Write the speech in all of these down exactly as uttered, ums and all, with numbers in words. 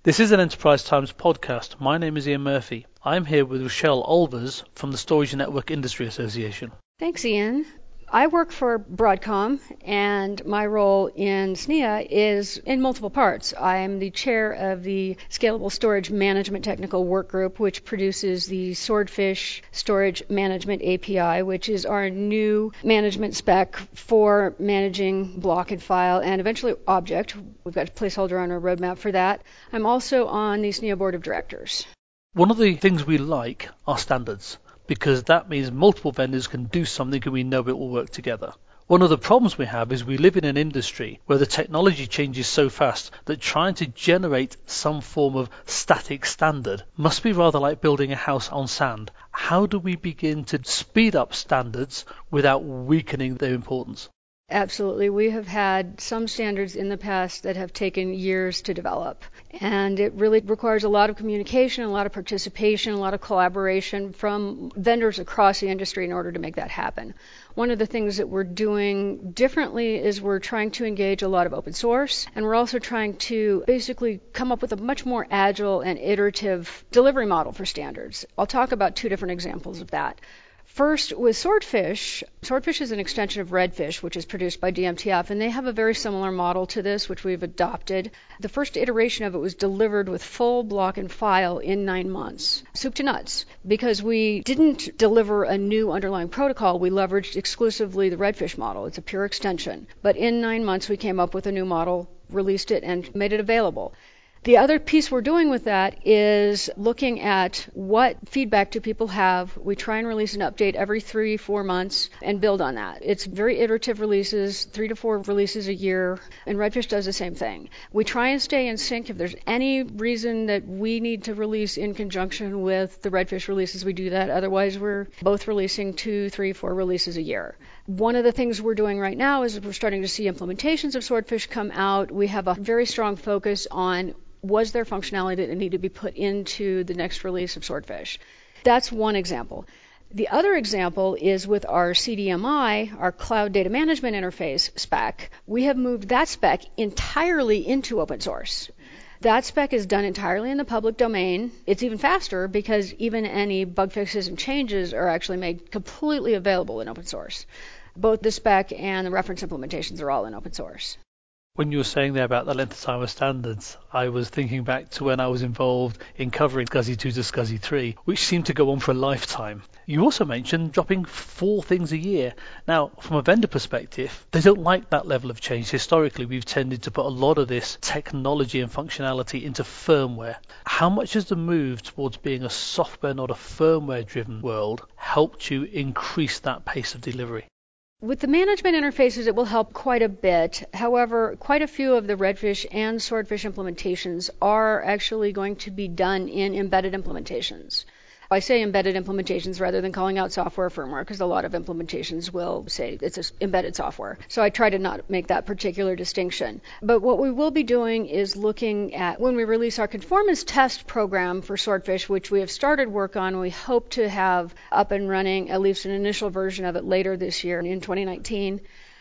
This is an Enterprise Times podcast. My name is Ian Murphy. I'm here with Rochelle Olvers from the Storage Network Industry Association. Thanks, Ian. I work for Broadcom, and my role in S N E A is in multiple parts. I am the chair of the Scalable Storage Management Technical Work Group, which produces the Swordfish Storage Management A P I, which is our new management spec for managing block and file and eventually object. We've got a placeholder on our roadmap for that. I'm also on the S N E A Board of Directors. One of the things we like are standards, because that means multiple vendors can do something and we know it will work together. One of the problems we have is we live in an industry where the technology changes so fast that trying to generate some form of static standard must be rather like building a house on sand. How do we begin to speed up standards without weakening their importance? Absolutely. We have had some standards in the past that have taken years to develop, and it really requires a lot of communication, a lot of participation, a lot of collaboration from vendors across the industry in order to make that happen. One of the things that we're doing differently is we're trying to engage a lot of open source, and we're also trying to basically come up with a much more agile and iterative delivery model for standards. I'll talk about two different examples of that. First, with Swordfish, Swordfish is an extension of Redfish, which is produced by D M T F, and they have a very similar model to this, which we've adopted. The first iteration of it was delivered with full block and file in nine months, soup to nuts, because we didn't deliver a new underlying protocol. We leveraged exclusively the Redfish model. It's a pure extension. But in nine months, we came up with a new model, released it, and made it available. The other piece we're doing with that is looking at what feedback do people have. We try and release an update every three, four months and build on that. It's very iterative releases, three to four releases a year, and Redfish does the same thing. We try and stay in sync. If there's any reason that we need to release in conjunction with the Redfish releases, we do that. Otherwise, we're both releasing two, three, four releases a year. One of the things we're doing right now is we're starting to see implementations of Swordfish come out. We have a very strong focus on was there functionality that needed to be put into the next release of Swordfish. That's one example. The other example is with our C D M I, our Cloud Data Management Interface spec. We have moved that spec entirely into open source. That spec is done entirely in the public domain. It's even faster because even any bug fixes and changes are actually made completely available in open source. Both the spec and the reference implementations are all in open source. When you were saying there about the length of time of standards, I was thinking back to when I was involved in covering SCSI two to SCSI three, which seemed to go on for a lifetime. You also mentioned dropping four things a year. Now, from a vendor perspective, they don't like that level of change. Historically, we've tended to put a lot of this technology and functionality into firmware. How much has the move towards being a software, not a firmware-driven world, helped you increase that pace of delivery? With the management interfaces, it will help quite a bit. However, quite a few of the Redfish and Swordfish implementations are actually going to be done in embedded implementations. I say embedded implementations rather than calling out software firmware because a lot of implementations will say it's embedded software. So I try to not make that particular distinction. But what we will be doing is looking at when we release our conformance test program for Swordfish, which we have started work on, we hope to have up and running at least an initial version of it later this year in twenty nineteen.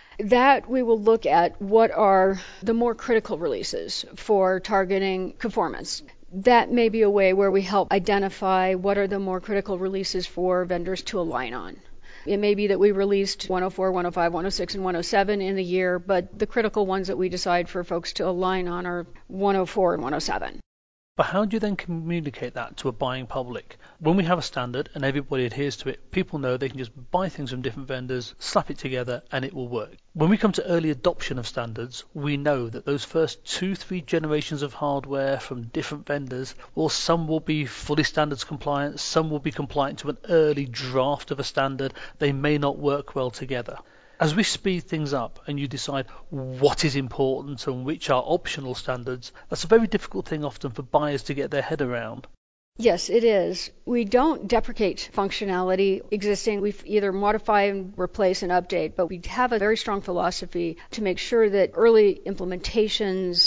That we will look at what are the more critical releases for targeting conformance. That may be a way where we help identify what are the more critical releases for vendors to align on. It may be that we released one oh four, one oh five, one oh six, and one oh seven in the year, but the critical ones that we decide for folks to align on are one oh four and one oh seven. But how do you then communicate that to a buying public? When we have a standard and everybody adheres to it, people know they can just buy things from different vendors, slap it together, and it will work. When we come to early adoption of standards, we know that those first two, three generations of hardware from different vendors, well, some will be fully standards compliant, some will be compliant to an early draft of a standard. They may not work well together. As we speed things up and you decide what is important and which are optional standards, that's a very difficult thing often for buyers to get their head around. Yes, it is. We don't deprecate functionality existing. We either modify and replace and update, but we have a very strong philosophy to make sure that early implementations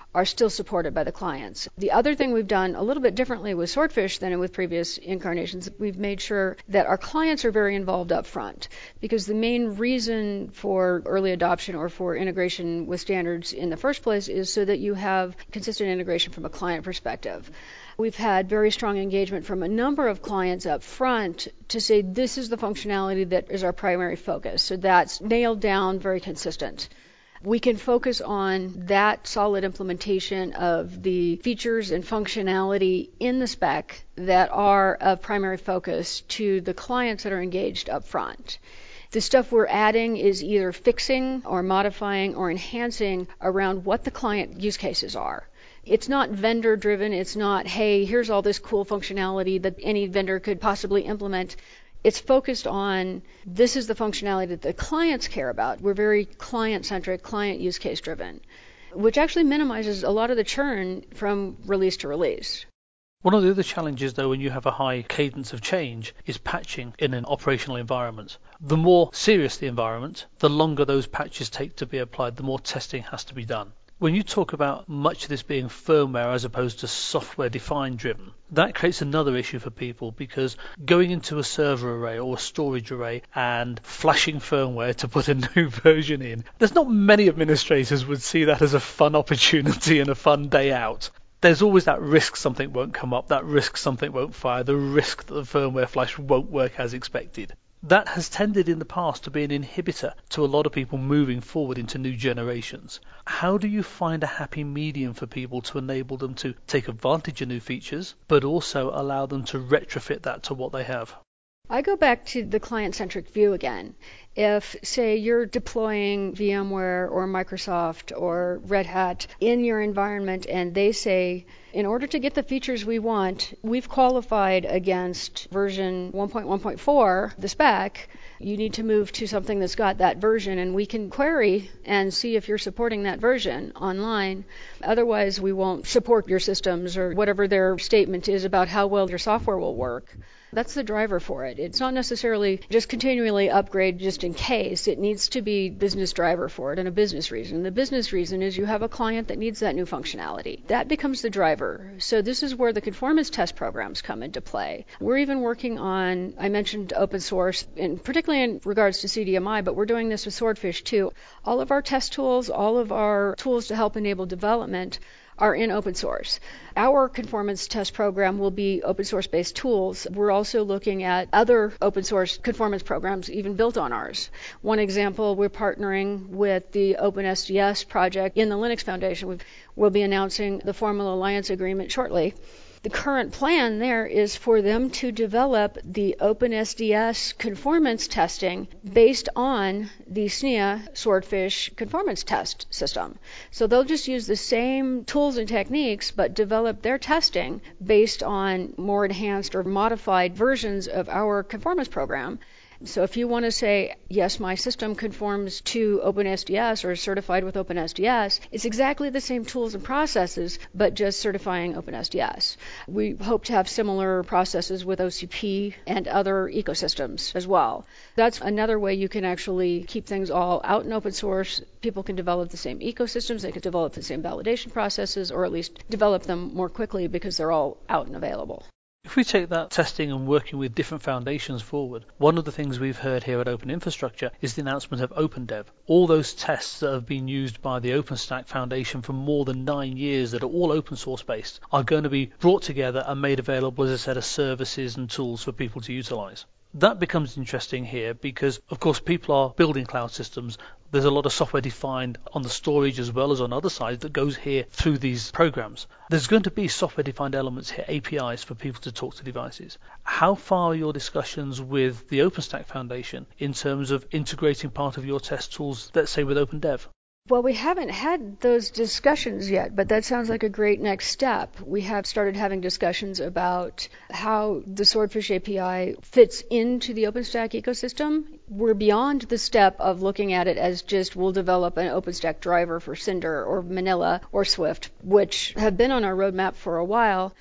are still supported by the clients. The other thing we've done a little bit differently with Swordfish than with previous incarnations, we've made sure that our clients are very involved up front, because the main reason for early adoption or for integration with standards in the first place is so that you have consistent integration from a client perspective. We've had very strong engagement from a number of clients up front to say this is the functionality that is our primary focus. So that's nailed down, very consistent. We can focus on that solid implementation of the features and functionality in the spec that are of primary focus to the clients that are engaged up front. The stuff we're adding is either fixing or modifying or enhancing around what the client use cases are. It's not vendor driven. It's not, hey, here's all this cool functionality that any vendor could possibly implement. It's focused on this is the functionality that the clients care about. We're very client-centric, client use case driven, which actually minimizes a lot of the churn from release to release. One of the other challenges, though, when you have a high cadence of change is patching in an operational environment. The more serious the environment, the longer those patches take to be applied, the more testing has to be done. When you talk about much of this being firmware as opposed to software-defined driven, that creates another issue for people, because going into a server array or a storage array and flashing firmware to put a new version in, there's not many administrators would see that as a fun opportunity and a fun day out. There's always that risk something won't come up, that risk something won't fire, the risk that the firmware flash won't work as expected. That has tended in the past to be an inhibitor to a lot of people moving forward into new generations. How do you find a happy medium for people to enable them to take advantage of new features, but also allow them to retrofit that to what they have? I go back to the client-centric view again. If, say, you're deploying VMware or Microsoft or Red Hat in your environment and they say, in order to get the features we want, we've qualified against version one point one point four, the spec, you need to move to something that's got that version, and we can query and see if you're supporting that version online. Otherwise, we won't support your systems or whatever their statement is about how well your software will work. That's the driver for it. It's not necessarily just continually upgrade just in case. It needs to be business driver for it and a business reason. The business reason is you have a client that needs that new functionality. That becomes the driver. So this is where the conformance test programs come into play. We're even working on, I mentioned open source, and particularly in regards to C D M I, but we're doing this with Swordfish too. All of our test tools, all of our tools to help enable development are in open source. Our conformance test program will be open source based tools. We're also looking at other open source conformance programs even built on ours. One example, we're partnering with the OpenSDS project in the Linux Foundation. We've, we'll be announcing the formal alliance agreement shortly. The current plan there is for them to develop the OpenSDS conformance testing based on the S N I A Swordfish conformance test system. So they'll just use the same tools and techniques, but develop their testing based on more enhanced or modified versions of our conformance program. So if you want to say, yes, my system conforms to OpenSDS or is certified with OpenSDS, it's exactly the same tools and processes, but just certifying OpenSDS. We hope to have similar processes with O C P and other ecosystems as well. That's another way you can actually keep things all out in open source. People can develop the same ecosystems, they can develop the same validation processes, or at least develop them more quickly because they're all out and available. If we take that testing and working with different foundations forward, one of the things we've heard here at Open Infrastructure is the announcement of OpenDev. All those tests that have been used by the OpenStack Foundation for more than nine years that are all open source based are going to be brought together and made available as a set of services and tools for people to utilize. That becomes interesting here because, of course, people are building cloud systems. There's a lot of software defined on the storage as well as on other sides that goes here through these programs. There's going to be software defined elements here, A P Is for people to talk to devices. How far are your discussions with the OpenStack Foundation in terms of integrating part of your test tools, let's say with OpenDev? Well, we haven't had those discussions yet, but that sounds like a great next step. We have started having discussions about how the Swordfish A P I fits into the OpenStack ecosystem. We're beyond the step of looking at it as just we'll develop an OpenStack driver for Cinder or Manila or Swift, which have been on our roadmap for a while.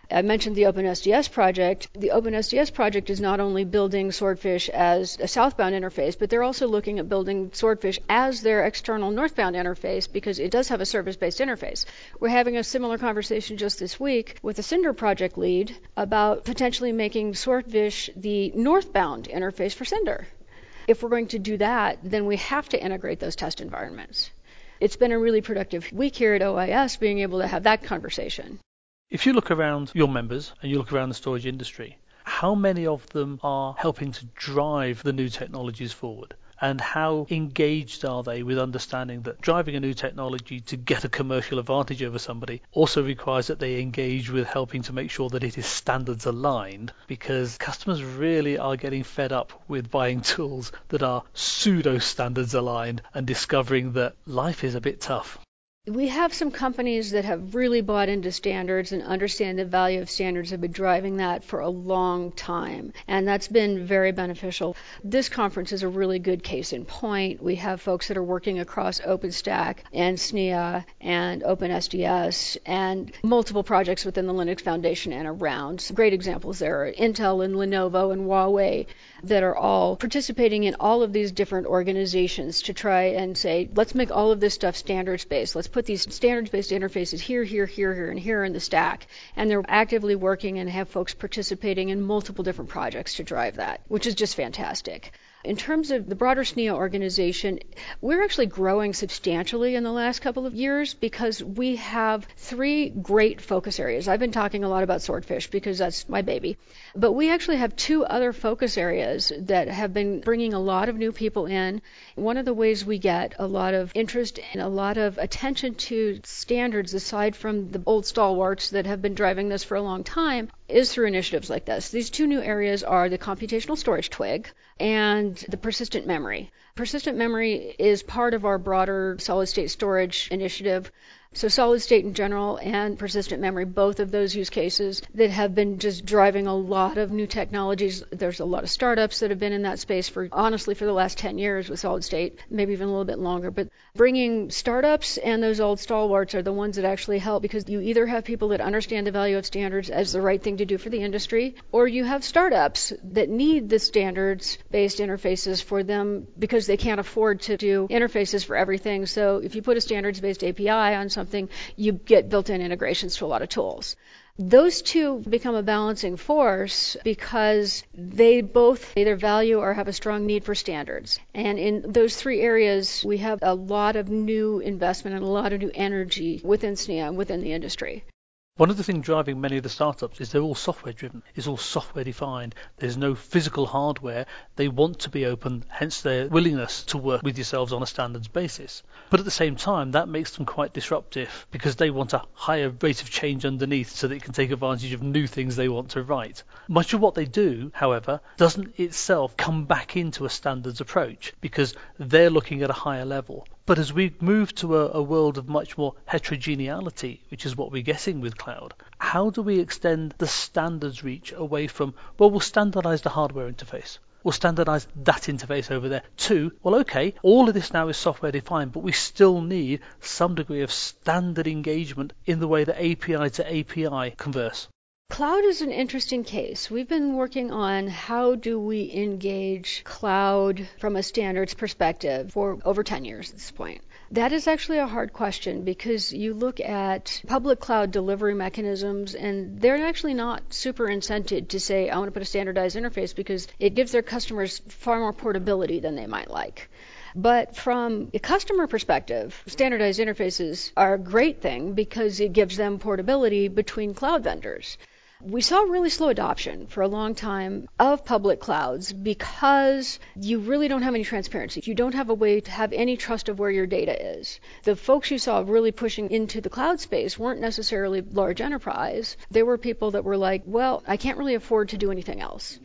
I mentioned the OpenSDS project. The OpenSDS project is not only building Swordfish as a southbound interface, but they're also looking at building Swordfish as their external northbound interface because it does have a service-based interface. We're having a similar conversation just this week with the Cinder project lead about potentially making Swordfish the northbound interface for Cinder. If we're going to do that, then we have to integrate those test environments. It's been a really productive week here at O I S being able to have that conversation. If you look around your members and you look around the storage industry, how many of them are helping to drive the new technologies forward? And how engaged are they with understanding that driving a new technology to get a commercial advantage over somebody also requires that they engage with helping to make sure that it is standards aligned, because customers really are getting fed up with buying tools that are pseudo standards aligned and discovering that life is a bit tough. We have some companies that have really bought into standards and understand the value of standards, have been driving that for a long time, and that's been very beneficial. This conference is a really good case in point. We have folks that are working across OpenStack and S N I A and OpenSDS and multiple projects within the Linux Foundation and around. Some great examples there are Intel and Lenovo and Huawei that are all participating in all of these different organizations to try and say, let's make all of this stuff standards-based. Let's put these standards-based interfaces here, here, here, here, and here in the stack. And they're actively working and have folks participating in multiple different projects to drive that, which is just fantastic. In terms of the broader S N I A organization, we're actually growing substantially in the last couple of years because we have three great focus areas. I've been talking a lot about Swordfish because that's my baby. But we actually have two other focus areas that have been bringing a lot of new people in. One of the ways we get a lot of interest and a lot of attention to standards, aside from the old stalwarts that have been driving this for a long time, is through initiatives like this. These two new areas are the computational storage twig and the persistent memory. Persistent memory is part of our broader solid-state storage initiative. So solid state in general and persistent memory, both of those use cases that have been just driving a lot of new technologies. There's a lot of startups that have been in that space for, honestly, for the last ten years with solid state, maybe even a little bit longer. But bringing startups and those old stalwarts are the ones that actually help, because you either have people that understand the value of standards as the right thing to do for the industry, or you have startups that need the standards-based interfaces for them because they can't afford to do interfaces for everything. So if you put a standards-based A P I on something, you get built-in integrations to a lot of tools. Those two become a balancing force because they both either value or have a strong need for standards. And in those three areas, we have a lot of new investment and a lot of new energy within S N I A and within the industry. One of the things driving many of the startups is they're all software driven. It's all software defined. There's no physical hardware. They want to be open, hence their willingness to work with yourselves on a standards basis. But at the same time, that makes them quite disruptive because they want a higher rate of change underneath so that it can take advantage of new things they want to write. Much of what they do, however, doesn't itself come back into a standards approach because they're looking at a higher level. But as we move to a, a world of much more heterogeneity, which is what we're getting with cloud, how do we extend the standards reach away from, well, we'll standardize the hardware interface. We'll standardize that interface over there too. Well, okay, all of this now is software defined, but we still need some degree of standard engagement in the way that A P I to A P I converse. Cloud is an interesting case. We've been working on how do we engage cloud from a standards perspective for over ten years at this point. That is actually a hard question because you look at public cloud delivery mechanisms and they're actually not super incented to say, I want to put a standardized interface because it gives their customers far more portability than they might like. But from a customer perspective, standardized interfaces are a great thing because it gives them portability between cloud vendors. We saw really slow adoption for a long time of public clouds because you really don't have any transparency. You don't have a way to have any trust of where your data is. The folks you saw really pushing into the cloud space weren't necessarily large enterprise. They were people that were like, well, I can't really afford to do anything else.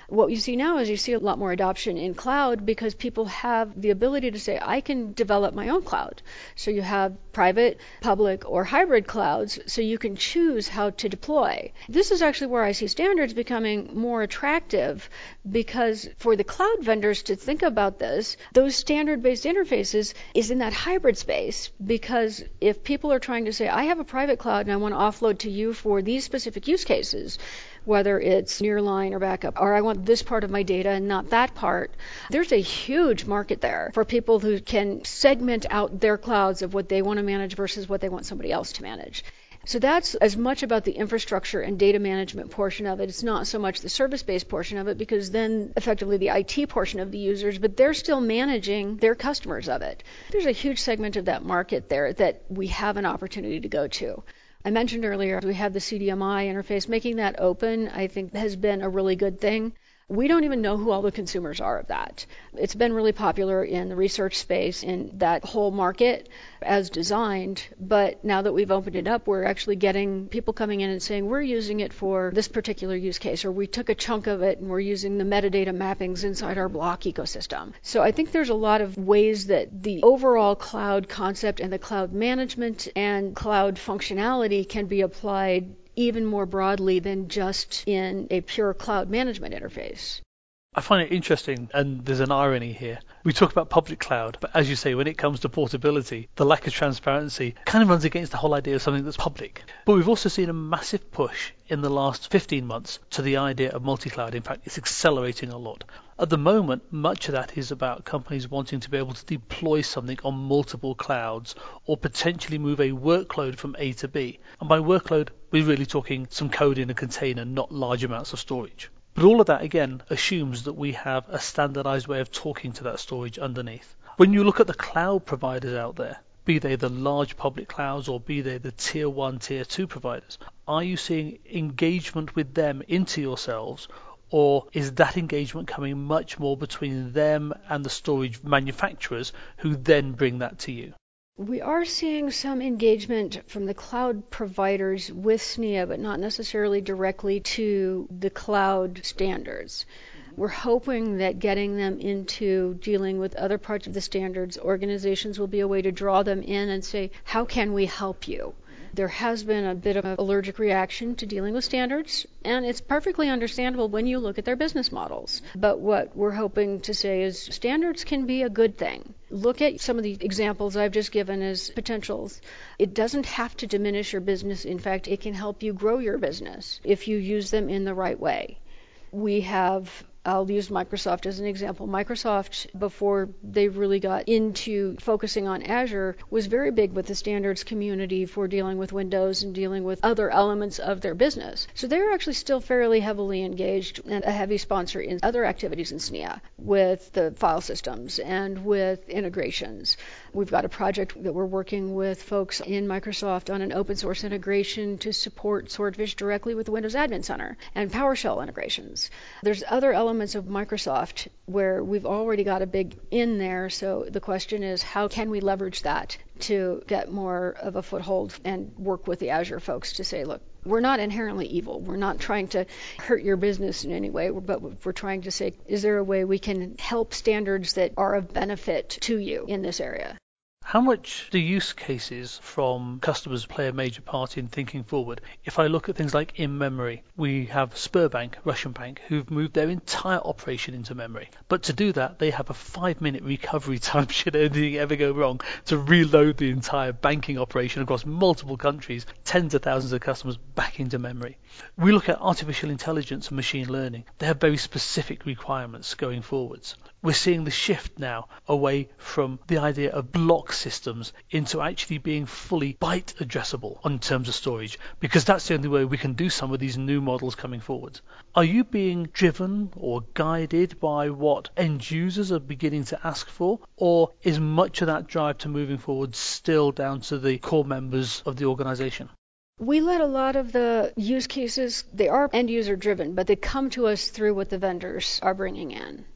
What you see now is you see a lot more adoption in cloud because people have the ability to say, I can develop my own cloud. So you have private, public, or hybrid clouds, so you can choose how to deploy. This is actually where I see standards becoming more attractive, because for the cloud vendors to think about this, those standard-based interfaces is in that hybrid space, because if people are trying to say, I have a private cloud and I want to offload to you for these specific use cases, whether it's nearline or backup, or I want this part of my data and not that part, there's a huge market there for people who can segment out their clouds of what they want to manage versus what they want somebody else to manage. So that's as much about the infrastructure and data management portion of it. It's not so much the service-based portion of it, because then effectively the I T portion of the users, but they're still managing their customers of it. There's a huge segment of that market there that we have an opportunity to go to. I mentioned earlier we have the C D M I interface. Making that open, I think, has been a really good thing. We don't even know who all the consumers are of that. It's been really popular in the research space in that whole market as designed, but now that we've opened it up, we're actually getting people coming in and saying, we're using it for this particular use case, or we took a chunk of it and we're using the metadata mappings inside our block ecosystem. So I think there's a lot of ways that the overall cloud concept and the cloud management and cloud functionality can be applied even more broadly than just in a pure cloud management interface. I find it interesting, and there's an irony here. We talk about public cloud, but as you say, when it comes to portability, the lack of transparency kind of runs against the whole idea of something that's public. But we've also seen a massive push in the last fifteen months to the idea of multi-cloud. In fact, it's accelerating a lot. At the moment, much of that is about companies wanting to be able to deploy something on multiple clouds, or potentially move a workload from A to B. And by workload, we're really talking some code in a container, not large amounts of storage. But all of that, again, assumes that we have a standardized way of talking to that storage underneath. When you look at the cloud providers out there, be they the large public clouds or be they the tier one, tier two providers, are you seeing engagement with them into yourselves, or is that engagement coming much more between them and the storage manufacturers who then bring that to you? We are seeing some engagement from the cloud providers with S N I A, but not necessarily directly to the cloud standards. We're hoping that getting them into dealing with other parts of the standards organizations will be a way to draw them in and say, how can we help you? There has been a bit of an allergic reaction to dealing with standards, and it's perfectly understandable when you look at their business models. But what we're hoping to say is standards can be a good thing. Look at some of the examples I've just given as potentials. It doesn't have to diminish your business. In fact, it can help you grow your business if you use them in the right way. We have I'll use Microsoft as an example. Microsoft, before they really got into focusing on Azure, was very big with the standards community for dealing with Windows and dealing with other elements of their business. So they're actually still fairly heavily engaged and a heavy sponsor in other activities in S N I A with the file systems and with integrations. We've got a project that we're working with folks in Microsoft on an open source integration to support Swordfish directly with the Windows Admin Center and PowerShell integrations. There's other elements elements of Microsoft where we've already got a big in there, so the question is how can we leverage that to get more of a foothold and work with the Azure folks to say, look, we're not inherently evil. We're not trying to hurt your business in any way, but we're trying to say, is there a way we can help standards that are of benefit to you in this area? How much do use cases from customers play a major part in thinking forward? If I look at things like in-memory, we have Sberbank, Russian bank, who've moved their entire operation into memory. But to do that, they have a five-minute recovery time should anything ever go wrong to reload the entire banking operation across multiple countries, tens of thousands of customers back into memory. We look at artificial intelligence and machine learning. They have very specific requirements going forwards. We're seeing the shift now away from the idea of block systems into actually being fully byte addressable in terms of storage, because that's the only way we can do some of these new models coming forward. Are you being driven or guided by what end users are beginning to ask for, or is much of that drive to moving forward still down to the core members of the organization? We let a lot of the use cases, they are end user driven, but they come to us through what the vendors are bringing in.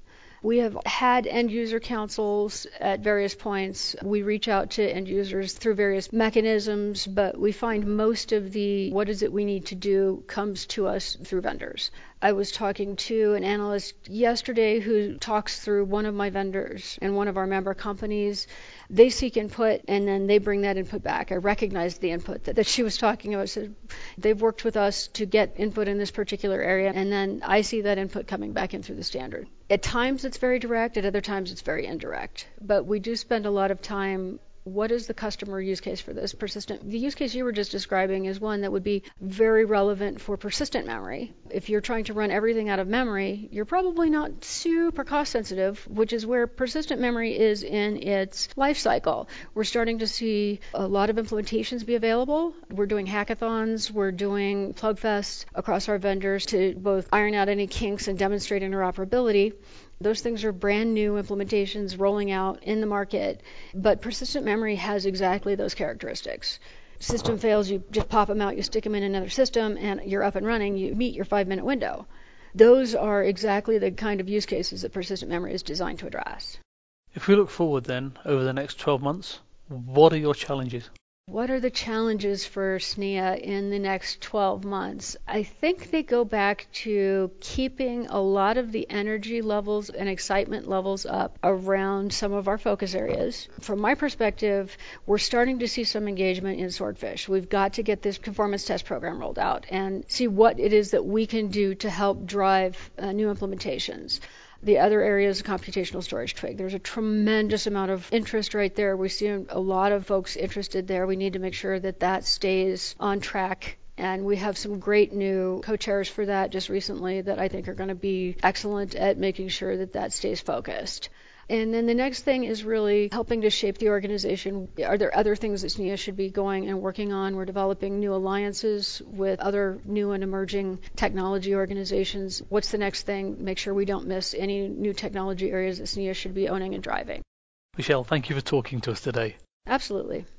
We have had end user councils at various points. We reach out to end users through various mechanisms, but we find most of the what is it we need to do comes to us through vendors. I was talking to an analyst yesterday who talks through one of my vendors and one of our member companies. They seek input and then they bring that input back. I recognized the input that, that she was talking about. So they've worked with us to get input in this particular area, and then I see that input coming back in through the standard. At times it's very direct, at other times it's very indirect. But we do spend a lot of time. What is the customer use case for this persistent? The use case you were just describing is one that would be very relevant for persistent memory. If you're trying to run everything out of memory, you're probably not super cost sensitive, which is where persistent memory is in its life cycle. We're starting to see a lot of implementations be available. We're doing hackathons, we're doing plugfests across our vendors to both iron out any kinks and demonstrate interoperability. Those things are brand new implementations rolling out in the market, but persistent memory has exactly those characteristics. System fails, you just pop them out, you stick them in another system, and you're up and running, you meet your five-minute window. Those are exactly the kind of use cases that persistent memory is designed to address. If we look forward then, over the next twelve months, what are your challenges? What are the challenges for S N E A in the next twelve months? I think they go back to keeping a lot of the energy levels and excitement levels up around some of our focus areas. From my perspective, we're starting to see some engagement in Swordfish. We've got to get this conformance test program rolled out and see what it is that we can do to help drive uh, new implementations. The other area is computational storage twig. There's a tremendous amount of interest right there. We see a lot of folks interested there. We need to make sure that that stays on track. And we have some great new co-chairs for that just recently that I think are going to be excellent at making sure that that stays focused. And then the next thing is really helping to shape the organization. Are there other things that S N E A should be going and working on? We're developing new alliances with other new and emerging technology organizations. What's the next thing? Make sure we don't miss any new technology areas that S N E A should be owning and driving. Michelle, thank you for talking to us today. Absolutely.